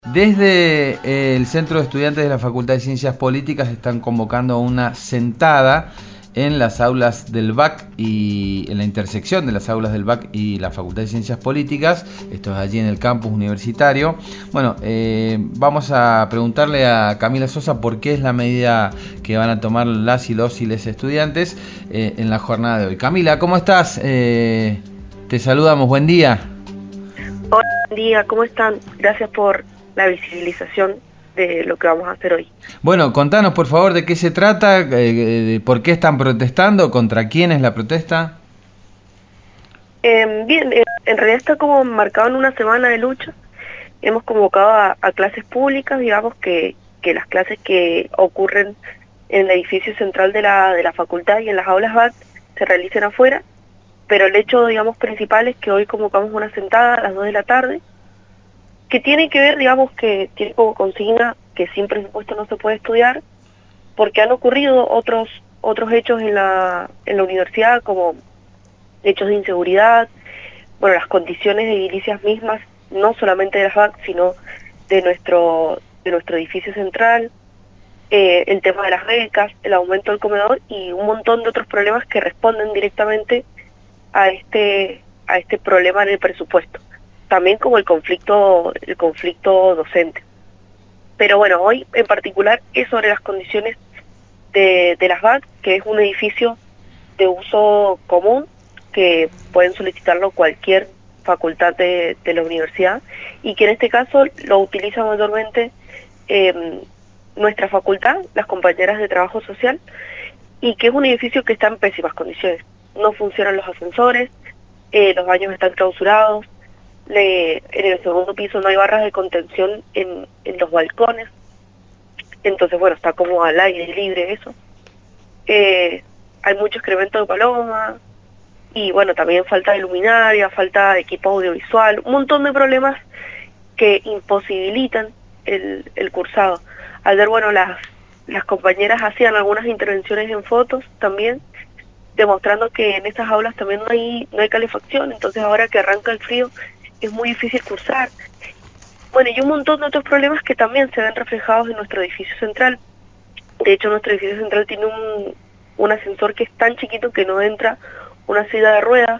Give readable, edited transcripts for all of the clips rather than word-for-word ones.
Desde el Centro de Estudiantes de la Facultad de Ciencias Políticas están convocando una sentada en las aulas del BAC y en la intersección de las aulas del BAC y la Facultad de Ciencias Políticas. Esto es allí en el campus universitario. Bueno, vamos a preguntarle a Camila Sosa por qué es la medida que van a tomar las y los estudiantes en la jornada de hoy. Camila, ¿cómo estás? Te saludamos, buen día. Hola, buen día, ¿cómo están? Gracias por la visibilización de lo que vamos a hacer hoy. Bueno, contanos por favor de qué se trata, por qué están protestando, contra quién es la protesta. Bien, en realidad está como marcado en una semana de lucha. Hemos convocado a clases públicas, digamos que las clases que ocurren en el edificio central de la facultad y en las aulas BAC se realicen afuera, pero el hecho, digamos, principal es que hoy convocamos una sentada a las 2 de la tarde, que tiene que ver, digamos, que tiene como consigna que sin presupuesto no se puede estudiar, porque han ocurrido otros hechos en la universidad, como hechos de inseguridad, bueno, las condiciones edilicias mismas, no solamente de las BAC, sino de nuestro edificio central, el tema de las becas, el aumento del comedor y un montón de otros problemas que responden directamente a este problema en el presupuesto. También como el conflicto docente. Pero bueno, hoy en particular es sobre las condiciones de las BAC, que es un edificio de uso común, que pueden solicitarlo cualquier facultad de la universidad, y que en este caso lo utiliza mayormente nuestra facultad, las compañeras de trabajo social, y que es un edificio que está en pésimas condiciones. No funcionan los ascensores, los baños están clausurados, en el segundo piso no hay barras de contención en los balcones, entonces bueno, está como al aire libre eso. Hay mucho excremento de paloma, y bueno, también falta de luminaria, falta de equipo audiovisual, un montón de problemas que imposibilitan el cursado. Ayer, bueno, las compañeras hacían algunas intervenciones en fotos también, demostrando que en esas aulas también no hay calefacción, entonces ahora que arranca el frío es muy difícil cursar. Bueno, y un montón de otros problemas que también se ven reflejados en nuestro edificio central. De hecho, nuestro edificio central tiene un ascensor que es tan chiquito que no entra una silla de ruedas,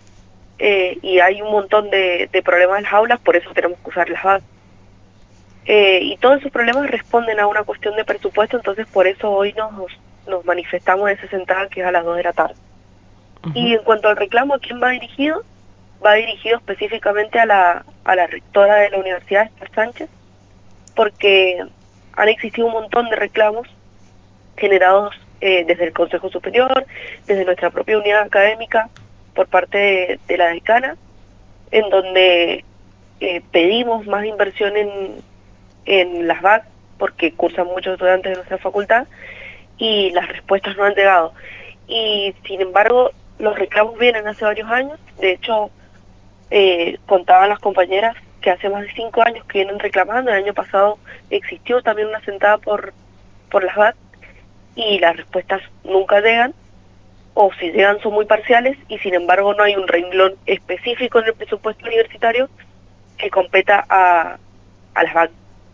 y hay un montón de problemas en las aulas, por eso tenemos que usar las BAC. Y todos esos problemas responden a una cuestión de presupuesto, entonces por eso hoy nos manifestamos en esa sentada que es a las 2 de la tarde. Y en cuanto al reclamo, ¿a quién va dirigido? Va dirigido específicamente a la rectora de la universidad, Esther Sánchez, porque han existido un montón de reclamos generados desde el Consejo Superior, desde nuestra propia unidad académica, por parte de la decana, en donde pedimos más inversión en las BAC, porque cursan muchos estudiantes de nuestra facultad, y las respuestas no han llegado. Y sin embargo, los reclamos vienen hace varios años. De hecho, contaban las compañeras que hace más de 5 años que vienen reclamando. El año pasado existió también una sentada por las BAC, y las respuestas nunca llegan, o si llegan son muy parciales, y sin embargo no hay un renglón específico en el presupuesto universitario que competa a las BAC.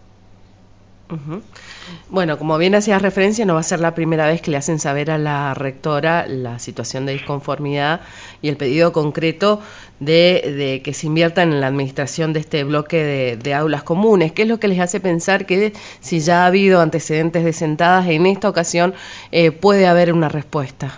Bueno, como bien hacías referencia, no va a ser la primera vez que le hacen saber a la rectora la situación de disconformidad y el pedido concreto de que se invierta en la administración de este bloque de aulas comunes. ¿Qué es lo que les hace pensar que si ya ha habido antecedentes de sentadas, en esta ocasión puede haber una respuesta?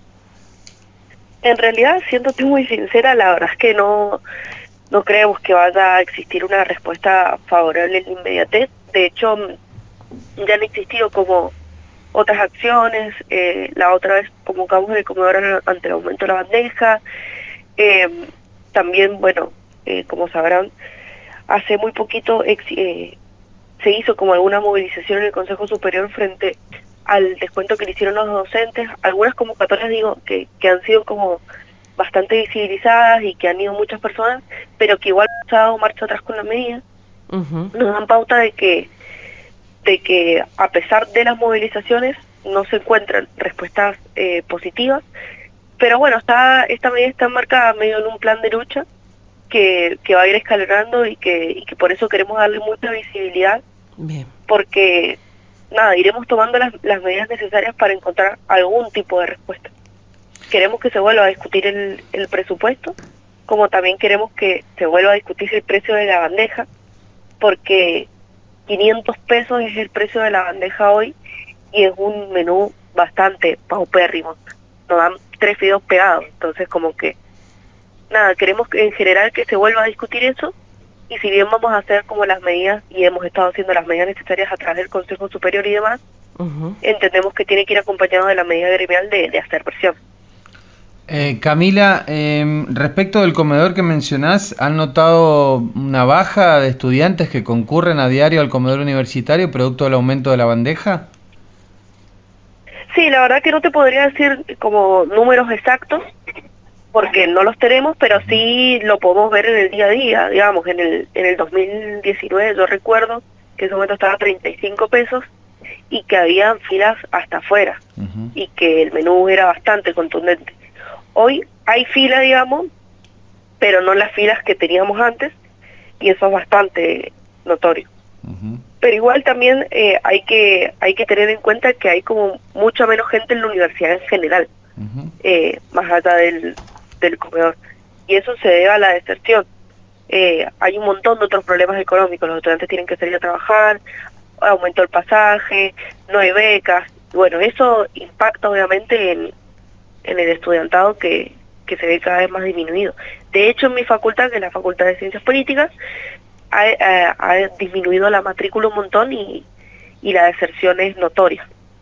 En realidad, siéndote muy sincera, la verdad es que no creemos que vaya a existir una respuesta favorable en la inmediatez. De hecho, ya han existido como otras acciones. La otra vez convocamos el comedor ante el aumento de la bandeja. También, bueno, como sabrán, hace muy poquito se hizo como alguna movilización en el Consejo Superior frente al descuento que le hicieron los docentes. Algunas convocatorias, digo, que han sido como bastante visibilizadas y que han ido muchas personas, pero que igual se ha dado marcha atrás con la medida. Nos dan pauta de que a pesar de las movilizaciones no se encuentran respuestas positivas, pero bueno, esta medida está enmarcada medio en un plan de lucha, que va a ir escalonando y que por eso queremos darle mucha visibilidad. Bien. Porque, nada, iremos tomando las medidas necesarias para encontrar algún tipo de respuesta. Queremos que se vuelva a discutir el presupuesto, como también queremos que se vuelva a discutir el precio de la bandeja, porque 500 pesos es el precio de la bandeja hoy y es un menú bastante paupérrimo. Nos dan 3 fideos pegados, entonces como que, nada, queremos que en general que se vuelva a discutir eso, y si bien vamos a hacer como las medidas, y hemos estado haciendo las medidas necesarias a través del Consejo Superior y demás, entendemos que tiene que ir acompañado de la medida gremial de hacer presión. Camila, respecto del comedor que mencionás, ¿han notado una baja de estudiantes que concurren a diario al comedor universitario producto del aumento de la bandeja? Sí, la verdad que no te podría decir como números exactos, porque no los tenemos, pero sí lo podemos ver en el día a día. Digamos, en el 2019 yo recuerdo que en ese momento estaba a 35 pesos y que habían filas hasta afuera, y que el menú era bastante contundente. Hoy hay fila, digamos, pero no las filas que teníamos antes, y eso es bastante notorio. Pero igual también hay que tener en cuenta que hay como mucha menos gente en la universidad en general, más allá del comedor, y eso se debe a la deserción. Hay un montón de otros problemas económicos, los estudiantes tienen que salir a trabajar, aumentó el pasaje, no hay becas, bueno, eso impacta obviamente en el estudiantado que se ve cada vez más disminuido. De hecho, en mi facultad, que es la Facultad de Ciencias Políticas, ha disminuido la matrícula un montón y la deserción es notoria.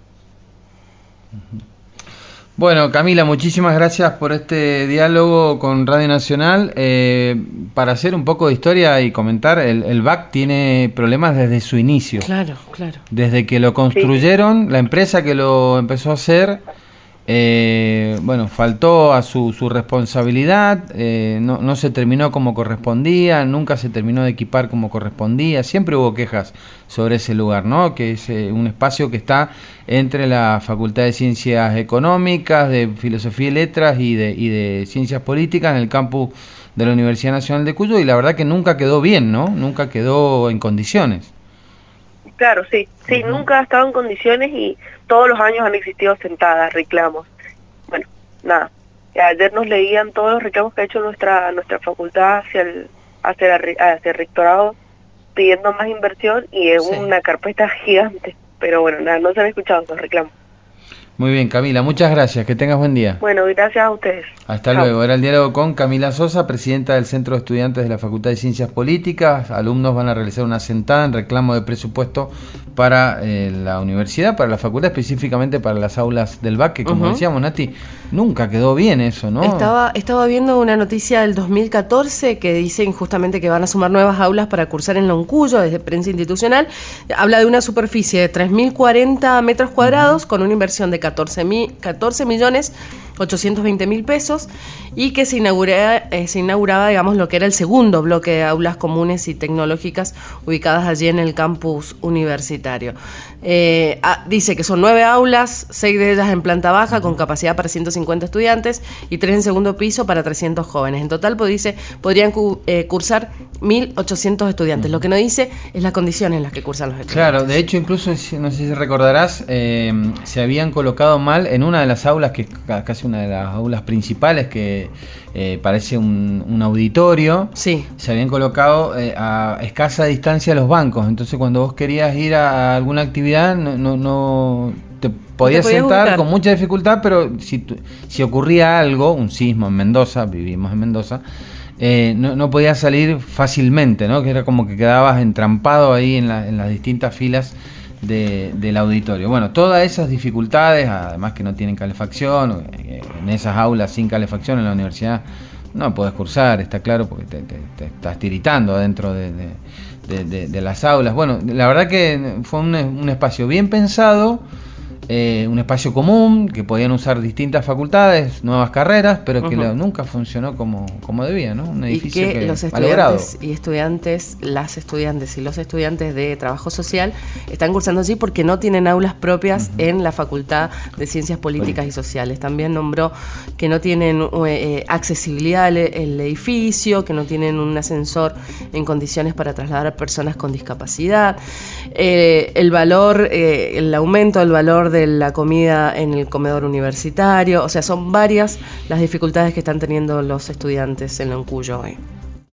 Bueno, Camila, muchísimas gracias por este diálogo con Radio Nacional. Para hacer un poco de historia y comentar, el BAC tiene problemas desde su inicio. Claro, claro. Desde que lo construyeron, la empresa que lo empezó a hacer, bueno, faltó a su responsabilidad, no se terminó como correspondía, nunca se terminó de equipar como correspondía, siempre hubo quejas sobre ese lugar, ¿no? Que es un espacio que está entre la Facultad de Ciencias Económicas, de Filosofía y Letras y de Ciencias Políticas en el campus de la Universidad Nacional de Cuyo, y la verdad que nunca quedó bien, ¿no? Nunca quedó en condiciones. Claro, sí, nunca ha estado en condiciones y todos los años han existido sentadas, reclamos. Bueno, nada, ayer nos leían todos los reclamos que ha hecho nuestra facultad hacia el rectorado pidiendo más inversión, y es una carpeta gigante, pero bueno, nada, no se han escuchado esos reclamos. Muy bien, Camila, muchas gracias, que tengas buen día. Bueno, gracias a ustedes. Hasta luego. Era el diálogo con Camila Sosa, presidenta del Centro de Estudiantes de la Facultad de Ciencias Políticas. Alumnos van a realizar una sentada en reclamo de presupuesto para la universidad, para la facultad, específicamente para las aulas del BAC, que como decíamos, Nati, nunca quedó bien eso, ¿no? Estaba viendo una noticia del 2014 que dicen justamente que van a sumar nuevas aulas para cursar en Loncuyo, desde Prensa Institucional. Habla de una superficie de 3.040 metros cuadrados con una inversión de 14.820.000 pesos, y que se inauguraba, digamos, lo que era el segundo bloque de aulas comunes y tecnológicas ubicadas allí en el campus universitario. Dice que son 9 aulas, 6 de ellas en planta baja con capacidad para 150 estudiantes y 3 en segundo piso para 300 jóvenes. En total, podrían cursar 1.800 estudiantes. Lo que no dice es las condiciones en las que cursan los estudiantes. Claro, de hecho, incluso, no sé si recordarás, se habían colocado mal en una de las aulas, que es casi una de las aulas principales, que parece un auditorio. Sí. Se habían colocado a escasa distancia los bancos, entonces cuando vos querías ir a alguna actividad no te podías sentar ubicar con mucha dificultad, pero si ocurría algo, un sismo en Mendoza, vivimos en Mendoza, no podías salir fácilmente, ¿no? Que era como que quedabas entrampado ahí en las distintas filas del auditorio. Bueno, todas esas dificultades, además que no tienen calefacción, en esas aulas sin calefacción en la universidad no podés cursar, está claro, porque te estás tiritando dentro de las aulas. Bueno, la verdad que fue un espacio bien pensado, un espacio común que podían usar distintas facultades, nuevas carreras, pero que nunca funcionó como debía, ¿no? Un edificio y que los estudiantes y estudiantes, las estudiantes y los estudiantes de trabajo social están cursando así porque no tienen aulas propias en la Facultad de Ciencias Políticas y Sociales. También nombró que no tienen accesibilidad al edificio, que no tienen un ascensor en condiciones para trasladar a personas con discapacidad, el aumento del valor de la comida en el comedor universitario. O sea, son varias las dificultades que están teniendo los estudiantes en Loncuyo hoy.